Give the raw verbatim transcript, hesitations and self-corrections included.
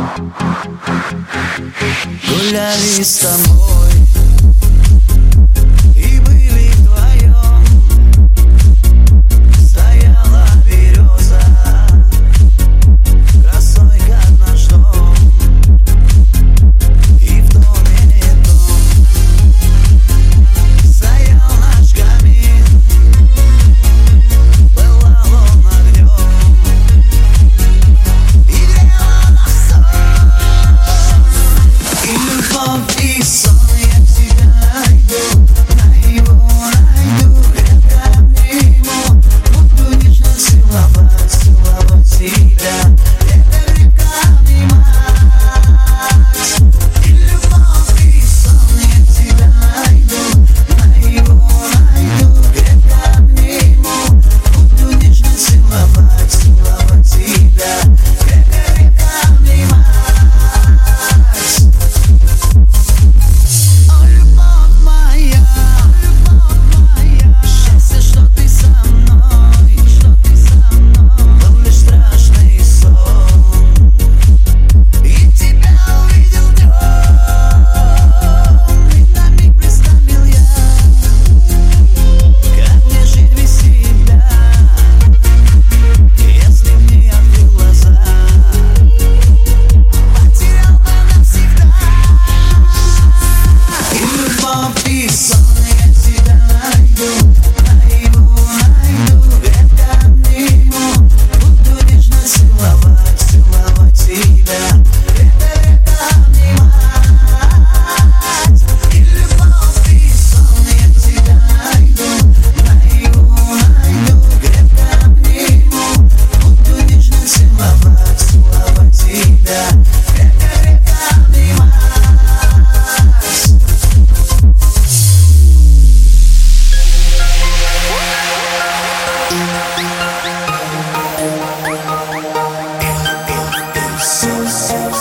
Гуляли с тобой и были вдвоем. Стояла береза красой, как наш дом. И в доме том стоял наш камин. Пылал он огнем и грела нас сон. И любовь, и сон, я тебя найду, найду, найду, крепко обниму. Буду нежно целовать, целовать тебя, крепко, крепко обнимать. И любовь, и сон, я тебя найду, найду, найду, крепко обниму. Буду нежно целовать, целовать тебя, крепко, крепко обнимать. О, любовь моя, любовь моя, счастье, что ты со мной, что ты со мной. Был лишь страшный сон, и тебя увидел днем. И на миг представил я, как мне жить без тебя, если б не открыл глаза, потерял бы навсегда. И любовь, и сон, я тебя найду, найду, найду, крепко обниму. Буду нежно целовать, целовать тебя, крепко, крепко обнимать. И любовь, и сон, я тебя найду, найду, найду, крепко обниму. Буду нежно целовать, целовать тебя, крепко, крепко обнимать. So, so